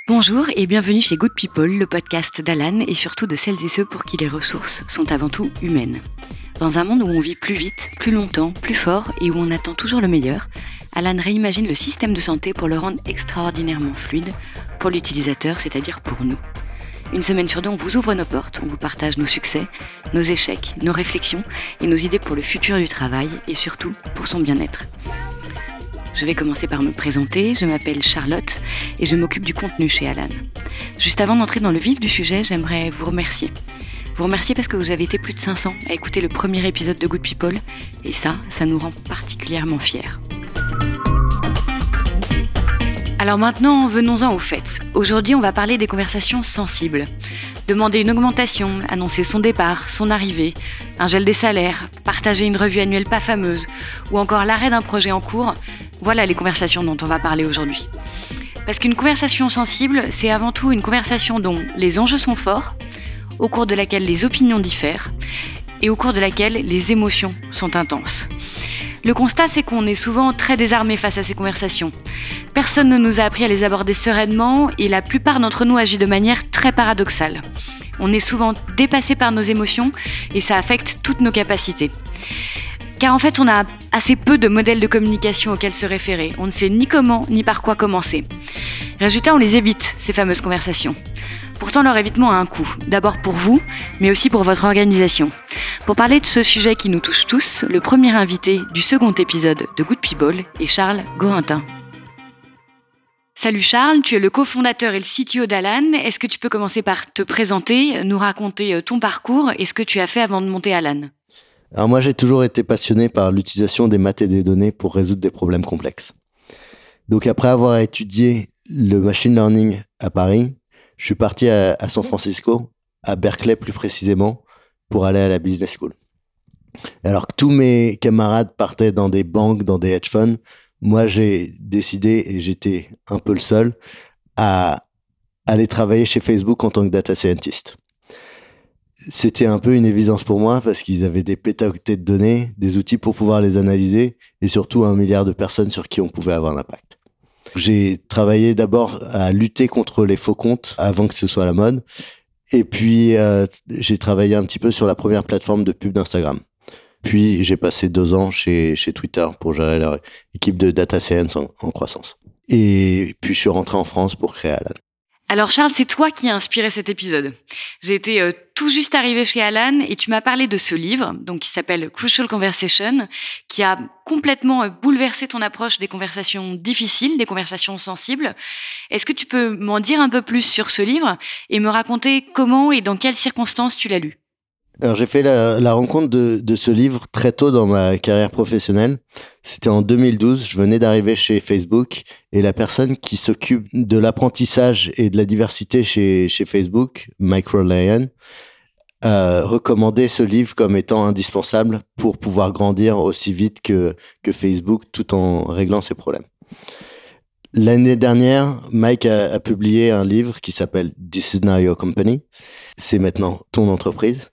Bonjour et bienvenue chez Good People, le podcast d'Alan et surtout de celles et ceux pour qui les ressources sont avant tout humaines. Dans un monde où on vit plus vite, plus longtemps, plus fort et où on attend toujours le meilleur, Alan réimagine le système de santé pour le rendre extraordinairement fluide pour l'utilisateur, c'est-à-dire pour nous. Une semaine sur deux, on vous ouvre nos portes, on vous partage nos succès, nos échecs, nos réflexions et nos idées pour le futur du travail et surtout pour son bien-être. Je vais commencer par me présenter, je m'appelle Charlotte et je m'occupe du contenu chez Alan. Juste avant d'entrer dans le vif du sujet, j'aimerais vous remercier. Vous remercier parce que vous avez été plus de 500 à écouter le premier épisode de Good People et ça nous rend particulièrement fiers. Alors maintenant, venons-en au fait. Aujourd'hui, on va parler des conversations sensibles. Demander une augmentation, annoncer son départ, son arrivée, un gel des salaires, partager une revue annuelle pas fameuse ou encore l'arrêt d'un projet en cours, voilà les conversations dont on va parler aujourd'hui. Parce qu'une conversation sensible, c'est avant tout une conversation dont les enjeux sont forts, au cours de laquelle les opinions diffèrent et au cours de laquelle les émotions sont intenses. Le constat, c'est qu'on est souvent très désarmés face à ces conversations. Personne ne nous a appris à les aborder sereinement et la plupart d'entre nous agit de manière très paradoxale. On est souvent dépassé par nos émotions et ça affecte toutes nos capacités. Car en fait, on a assez peu de modèles de communication auxquels se référer. On ne sait ni comment ni par quoi commencer. Résultat, on les évite, ces fameuses conversations. Pourtant, leur évitement a un coût. D'abord pour vous, mais aussi pour votre organisation. Pour parler de ce sujet qui nous touche tous, le premier invité du second épisode de Good People est Charles Gorintin. Salut Charles, tu es le cofondateur et le CTO d'Alan. Est-ce que tu peux commencer par te présenter, nous raconter ton parcours et ce que tu as fait avant de monter Alan ? Alors moi, j'ai toujours été passionné par l'utilisation des maths et des données pour résoudre des problèmes complexes. Donc après avoir étudié le machine learning à Paris, je suis parti à San Francisco, à Berkeley plus précisément, pour aller à la business school. Alors que tous mes camarades partaient dans des banques, dans des hedge funds, moi j'ai décidé, et j'étais un peu le seul, à aller travailler chez Facebook en tant que data scientist. C'était un peu une évidence pour moi parce qu'ils avaient des pétaoctets de données, des outils pour pouvoir les analyser et surtout 1 milliard de personnes sur qui on pouvait avoir un impact. J'ai travaillé d'abord à lutter contre les faux comptes avant que ce soit la mode. Et puis, j'ai travaillé un petit peu sur la première plateforme de pub d'Instagram. Puis, j'ai passé 2 ans chez Twitter pour gérer leur équipe de data science en croissance. Et puis, je suis rentré en France pour créer Alan. Alors Charles, c'est toi qui as inspiré cet épisode. J'ai été tout juste arrivée chez Alan et tu m'as parlé de ce livre, donc qui s'appelle Crucial Conversation, qui a complètement bouleversé ton approche des conversations difficiles, des conversations sensibles. Est-ce que tu peux m'en dire un peu plus sur ce livre et me raconter comment et dans quelles circonstances tu l'as lu ? Alors j'ai fait la rencontre de ce livre très tôt dans ma carrière professionnelle. C'était en 2012, je venais d'arriver chez Facebook et la personne qui s'occupe de l'apprentissage et de la diversité chez Facebook, Mike Ryan, recommandait ce livre comme étant indispensable pour pouvoir grandir aussi vite que Facebook tout en réglant ses problèmes. L'année dernière, Mike a publié un livre qui s'appelle This is Now Your Company. C'est maintenant ton entreprise.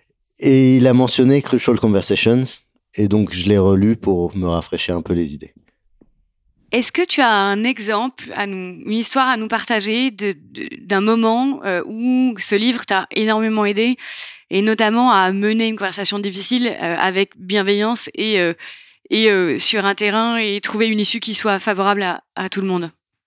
Et il a mentionné Crucial Conversations. Et donc, je l'ai relu pour me rafraîchir un peu les idées. Est-ce que tu as un exemple, une histoire à nous partager d'un moment où ce livre t'a énormément aidé et notamment à mener une conversation difficile avec bienveillance et sur un terrain et trouver une issue qui soit favorable à tout le monde ?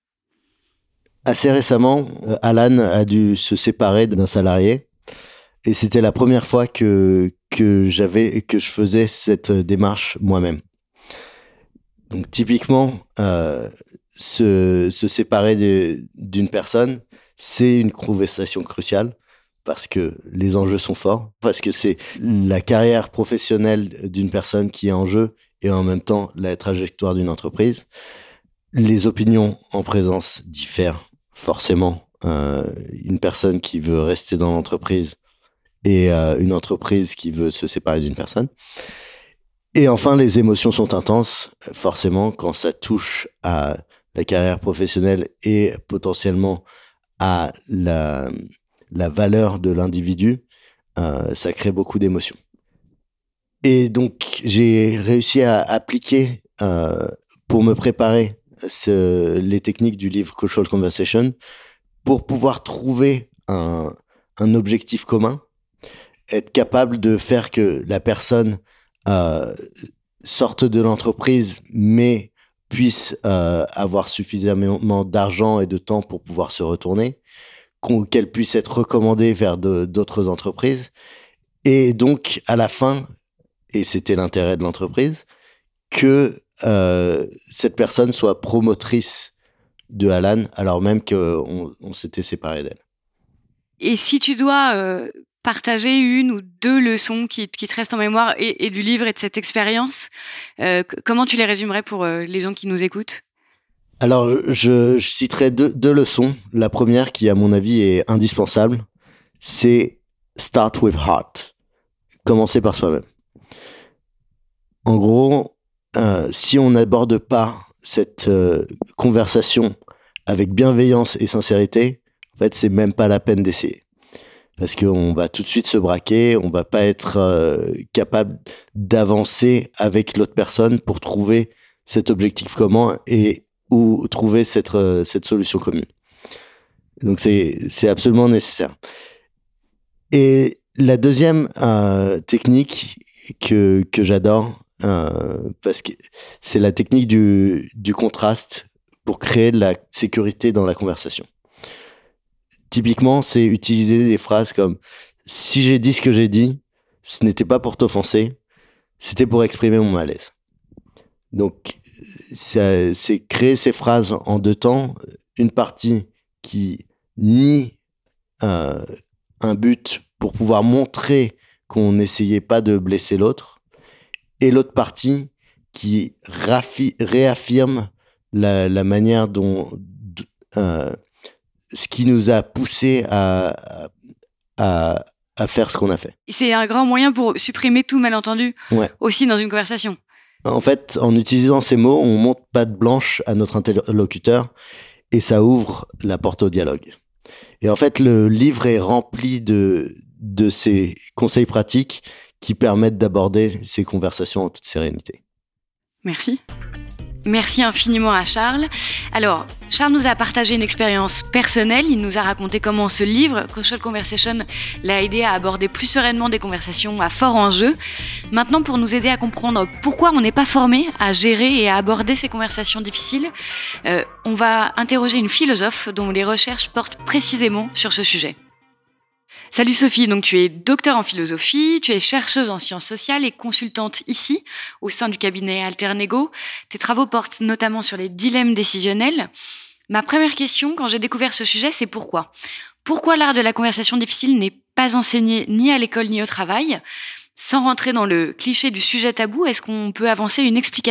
Assez récemment, Alan a dû se séparer d'un salarié et c'était la première fois que je faisais cette démarche moi-même. Donc typiquement, se séparer d'une personne, c'est une conversation cruciale parce que les enjeux sont forts, parce que c'est la carrière professionnelle d'une personne qui est en jeu et en même temps la trajectoire d'une entreprise. Les opinions en présence diffèrent forcément. Une personne qui veut rester dans l'entreprise et une entreprise qui veut se séparer d'une personne. Et enfin, les émotions sont intenses, forcément, quand ça touche à la carrière professionnelle et potentiellement à la valeur de l'individu, ça crée beaucoup d'émotions. Et donc, j'ai réussi à appliquer, pour me préparer, les techniques du livre Crucial Conversation pour pouvoir trouver un objectif commun, être capable de faire que la personne sorte de l'entreprise, mais puisse avoir suffisamment d'argent et de temps pour pouvoir se retourner, qu'elle puisse être recommandée vers d'autres entreprises. Et donc, à la fin, et c'était l'intérêt de l'entreprise, que cette personne soit promotrice de Alan, alors même qu'on s'était séparés d'elle. Et si tu dois partager une ou deux leçons qui te restent en mémoire et du livre et de cette expérience, comment tu les résumerais pour les gens qui nous écoutent ? Alors, je citerai deux leçons. La première, qui à mon avis est indispensable, c'est « Start with heart ». Commencer par soi-même. En gros, si on n'aborde pas cette conversation avec bienveillance et sincérité, en fait, c'est même pas la peine d'essayer. Parce qu'on va tout de suite se braquer, on va pas être capable d'avancer avec l'autre personne pour trouver cet objectif commun ou trouver cette solution commune. Donc c'est absolument nécessaire. Et la deuxième technique que j'adore, parce que c'est la technique du contraste pour créer de la sécurité dans la conversation. Typiquement, c'est utiliser des phrases comme « Si j'ai dit ce que j'ai dit, ce n'était pas pour t'offenser, c'était pour exprimer mon malaise. » Donc, c'est créer ces phrases en deux temps. Une partie qui nie un but pour pouvoir montrer qu'on n'essayait pas de blesser l'autre, et l'autre partie qui réaffirme la manière dont ce qui nous a poussé à faire ce qu'on a fait. C'est un grand moyen pour supprimer tout malentendu aussi dans une conversation. En fait, en utilisant ces mots, on monte patte blanche à notre interlocuteur et ça ouvre la porte au dialogue. Et en fait, le livre est rempli de ces conseils pratiques qui permettent d'aborder ces conversations en toute sérénité. Merci. Merci infiniment à Charles. Alors, Charles nous a partagé une expérience personnelle. Il nous a raconté comment ce livre, Crucial Conversation, l'a aidé à aborder plus sereinement des conversations à fort enjeu. Maintenant, pour nous aider à comprendre pourquoi on n'est pas formé à gérer et à aborder ces conversations difficiles, on va interroger une philosophe dont les recherches portent précisément sur ce sujet. Salut Sophie, donc tu es docteure en philosophie, tu es chercheuse en sciences sociales et consultante ici, au sein du cabinet Alternego. Tes travaux portent notamment sur les dilemmes décisionnels. Ma première question, quand j'ai découvert ce sujet, c'est pourquoi ? Pourquoi l'art de la conversation difficile n'est pas enseigné ni à l'école ni au travail ? Sans rentrer dans le cliché du sujet tabou, est-ce qu'on peut avancer une explication ?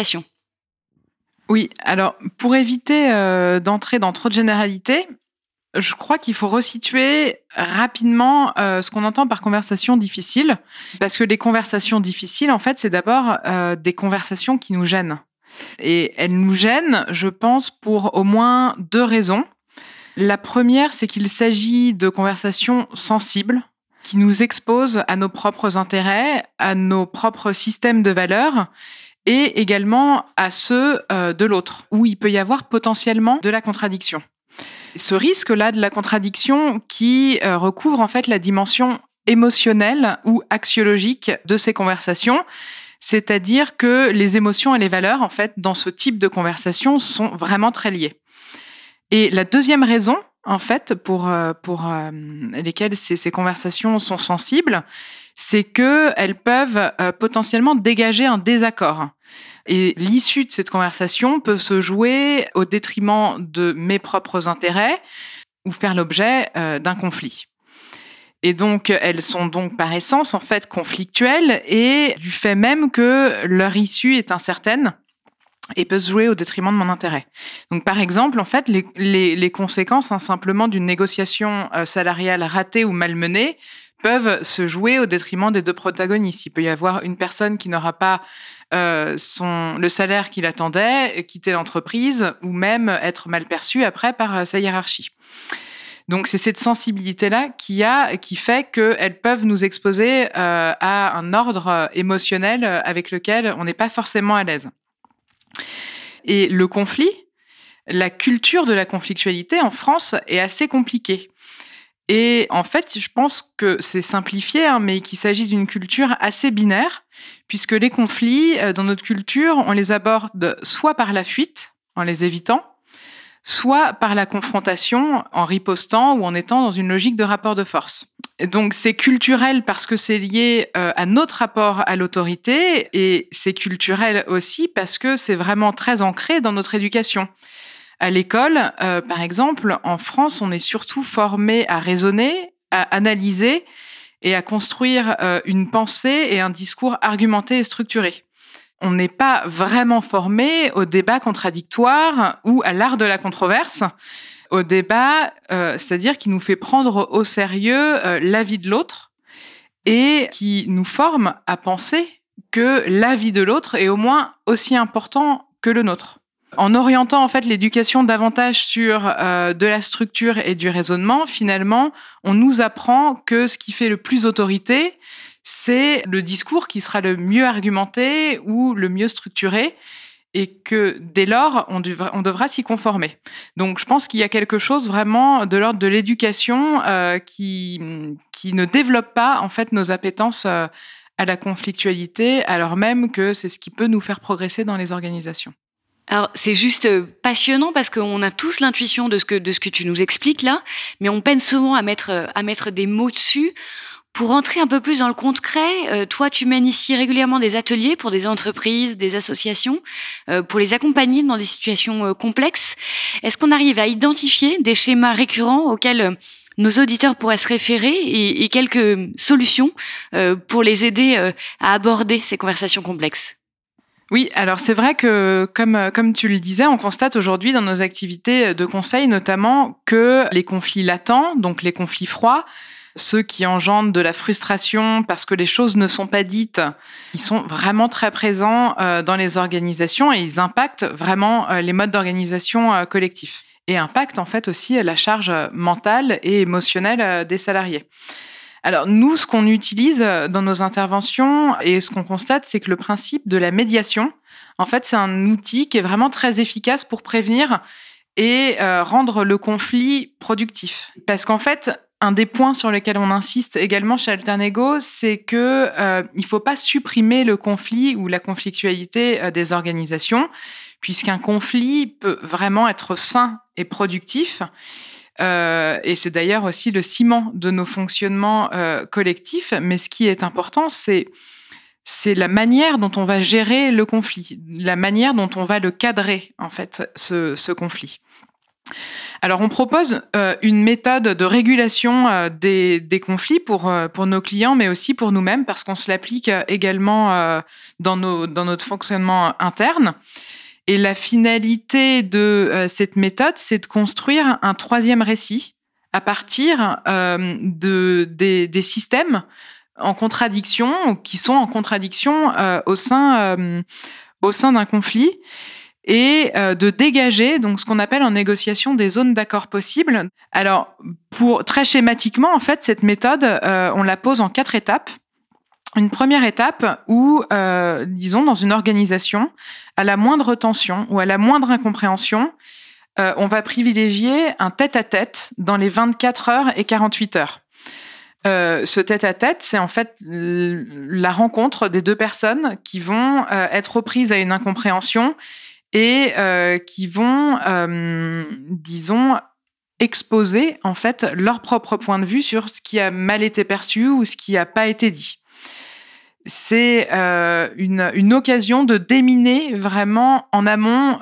Oui, alors pour éviter d'entrer dans trop de généralités, je crois qu'il faut resituer rapidement ce qu'on entend par conversation difficile, parce que les conversations difficiles, en fait, c'est d'abord des conversations qui nous gênent. Et elles nous gênent, je pense, pour au moins deux raisons. La première, c'est qu'il s'agit de conversations sensibles, qui nous exposent à nos propres intérêts, à nos propres systèmes de valeurs, et également à ceux de l'autre, où il peut y avoir potentiellement de la contradiction. Ce risque-là de la contradiction qui recouvre en fait la dimension émotionnelle ou axiologique de ces conversations, c'est-à-dire que les émotions et les valeurs, en fait, dans ce type de conversation, sont vraiment très liées. Et la deuxième raison, en fait, pour lesquelles ces conversations sont sensibles, c'est qu'elles peuvent potentiellement dégager un désaccord. Et l'issue de cette conversation peut se jouer au détriment de mes propres intérêts ou faire l'objet d'un conflit. Et donc, elles sont donc par essence en fait conflictuelles et du fait même que leur issue est incertaine et peut se jouer au détriment de mon intérêt. Donc, par exemple, en fait, les conséquences simplement d'une négociation salariale ratée ou malmenée peuvent se jouer au détriment des deux protagonistes. Il peut y avoir une personne qui n'aura pas le salaire qu'il attendait, quitter l'entreprise ou même être mal perçu après par sa hiérarchie. Donc, c'est cette sensibilité-là qui fait qu'elles peuvent nous exposer à un ordre émotionnel avec lequel on n'est pas forcément à l'aise. Et le conflit, la culture de la conflictualité en France est assez compliquée. Et en fait, je pense que c'est simplifié, mais qu'il s'agit d'une culture assez binaire, puisque les conflits, dans notre culture, on les aborde soit par la fuite, en les évitant, soit par la confrontation, en ripostant ou en étant dans une logique de rapport de force. Et donc c'est culturel parce que c'est lié à notre rapport à l'autorité, et c'est culturel aussi parce que c'est vraiment très ancré dans notre éducation. À l'école, par exemple, en France, on est surtout formé à raisonner, à analyser et à construire une pensée et un discours argumenté et structuré. On n'est pas vraiment formé au débat contradictoire ou à l'art de la controverse, au débat, c'est-à-dire qui nous fait prendre au sérieux l'avis de l'autre et qui nous forme à penser que l'avis de l'autre est au moins aussi important que le nôtre. En orientant en fait l'éducation davantage sur de la structure et du raisonnement, finalement, on nous apprend que ce qui fait le plus autorité, c'est le discours qui sera le mieux argumenté ou le mieux structuré, et que dès lors, on devra s'y conformer. Donc, je pense qu'il y a quelque chose vraiment de l'ordre de l'éducation qui ne développe pas en fait nos appétences à la conflictualité, alors même que c'est ce qui peut nous faire progresser dans les organisations. Alors, c'est juste passionnant parce qu'on a tous l'intuition de ce que tu nous expliques là, mais on peine souvent à mettre des mots dessus. Pour entrer un peu plus dans le concret, toi, tu mènes ici régulièrement des ateliers pour des entreprises, des associations, pour les accompagner dans des situations complexes. Est-ce qu'on arrive à identifier des schémas récurrents auxquels nos auditeurs pourraient se référer et quelques solutions pour les aider à aborder ces conversations complexes ? Oui, alors c'est vrai que, comme tu le disais, on constate aujourd'hui dans nos activités de conseil notamment que les conflits latents, donc les conflits froids, ceux qui engendrent de la frustration parce que les choses ne sont pas dites, ils sont vraiment très présents dans les organisations et ils impactent vraiment les modes d'organisation collectifs. Et impactent en fait aussi la charge mentale et émotionnelle des salariés. Alors nous, ce qu'on utilise dans nos interventions et ce qu'on constate, c'est que le principe de la médiation, en fait, c'est un outil qui est vraiment très efficace pour prévenir et rendre le conflit productif. Parce qu'en fait, un des points sur lesquels on insiste également chez Alternego, c'est que il faut pas supprimer le conflit ou la conflictualité des organisations, puisqu'un conflit peut vraiment être sain et productif. Et c'est d'ailleurs aussi le ciment de nos fonctionnements collectifs. Mais ce qui est important, c'est la manière dont on va gérer le conflit, la manière dont on va le cadrer, en fait, ce conflit. Alors, on propose une méthode de régulation des conflits pour nos clients, mais aussi pour nous-mêmes, parce qu'on se l'applique également dans notre fonctionnement interne. Et la finalité de cette méthode, c'est de construire un troisième récit à partir des systèmes en contradiction, qui sont en contradiction au sein d'un conflit, et de dégager donc ce qu'on appelle en négociation des zones d'accord possibles. Alors, très schématiquement, en fait, cette méthode, on la pose en 4 étapes. Une première étape où, disons, dans une organisation, à la moindre tension ou à la moindre incompréhension, on va privilégier un tête-à-tête dans les 24 heures et 48 heures. Ce tête-à-tête, c'est en fait la rencontre des deux personnes qui vont être prises à une incompréhension et qui vont, disons, exposer en fait leur propre point de vue sur ce qui a mal été perçu ou ce qui n'a pas été dit. C'est une occasion de déminer vraiment en amont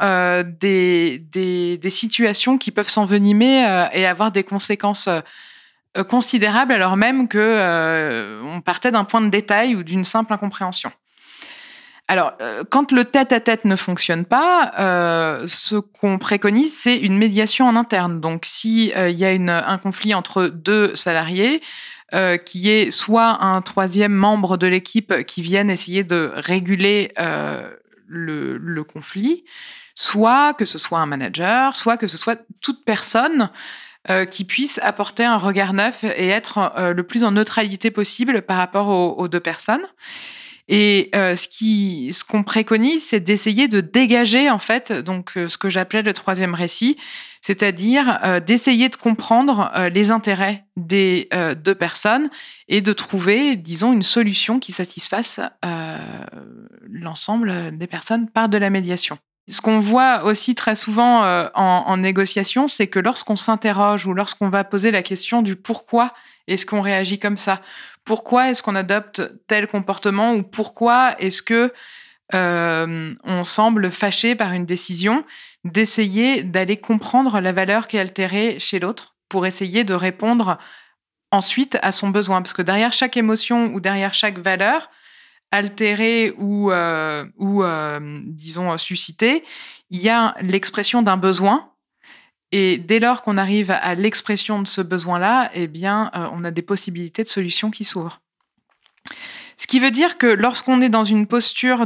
des situations qui peuvent s'envenimer et avoir des conséquences considérables, alors même qu'on partait d'un point de détail ou d'une simple incompréhension. Alors, quand le tête-à-tête ne fonctionne pas, ce qu'on préconise, c'est une médiation en interne. Donc, s'il y a un conflit entre 2 salariés, qui est soit un troisième membre de l'équipe qui vienne essayer de réguler le conflit, soit que ce soit un manager, soit que ce soit toute personne qui puisse apporter un regard neuf et être le plus en neutralité possible par rapport aux 2 personnes. Et ce qu'on préconise, c'est d'essayer de dégager, en fait, donc ce que j'appelais le troisième récit, c'est-à-dire d'essayer de comprendre les intérêts des deux personnes et de trouver, disons, une solution qui satisfasse l'ensemble des personnes par de la médiation. Ce qu'on voit aussi très souvent en négociation, c'est que lorsqu'on s'interroge ou lorsqu'on va poser la question du pourquoi est-ce qu'on réagit comme ça, pourquoi est-ce qu'on adopte tel comportement ou pourquoi est-ce que on semble fâché par une décision, d'essayer d'aller comprendre la valeur qui est altérée chez l'autre pour essayer de répondre ensuite à son besoin. Parce que derrière chaque émotion ou derrière chaque valeur, altérée ou disons, suscitée, il y a l'expression d'un besoin. Et dès lors qu'on arrive à l'expression de ce besoin-là, eh bien, on a des possibilités de solutions qui s'ouvrent. Ce qui veut dire que lorsqu'on est dans une posture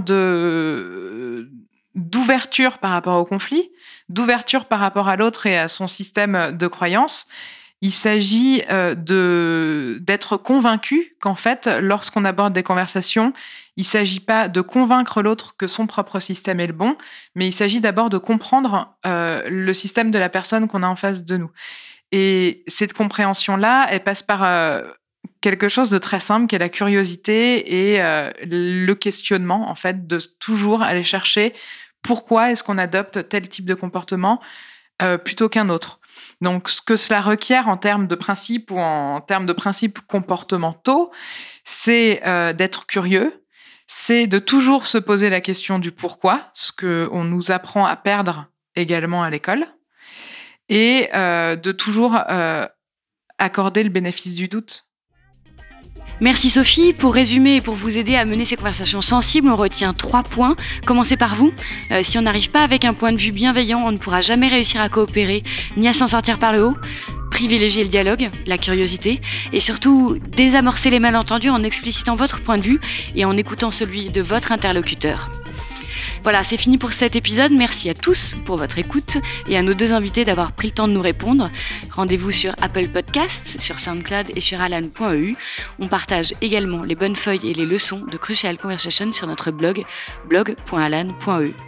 d'ouverture par rapport au conflit, d'ouverture par rapport à l'autre et à son système de croyances, il s'agit d'être convaincu qu'en fait, lorsqu'on aborde des conversations, il ne s'agit pas de convaincre l'autre que son propre système est le bon, mais il s'agit d'abord de comprendre le système de la personne qu'on a en face de nous. Et cette compréhension-là, elle passe par quelque chose de très simple, qui est la curiosité et le questionnement, en fait, de toujours aller chercher pourquoi est-ce qu'on adopte tel type de comportement plutôt qu'un autre. Donc, ce que cela requiert en termes de principes ou en termes de principes comportementaux, c'est d'être curieux, c'est de toujours se poser la question du pourquoi, ce qu'on nous apprend à perdre également à l'école, et de toujours accorder le bénéfice du doute. Merci Sophie. Pour résumer et pour vous aider à mener ces conversations sensibles, on retient 3 points. Commencez par vous. Si on n'arrive pas avec un point de vue bienveillant, on ne pourra jamais réussir à coopérer ni à s'en sortir par le haut. Privilégiez le dialogue, la curiosité et surtout désamorcer les malentendus en explicitant votre point de vue et en écoutant celui de votre interlocuteur. Voilà, c'est fini pour cet épisode. Merci à tous pour votre écoute et à nos 2 invités d'avoir pris le temps de nous répondre. Rendez-vous sur Apple Podcasts, sur SoundCloud et sur alan.eu. On partage également les bonnes feuilles et les leçons de Crucial Conversation sur notre blog blog.alan.eu.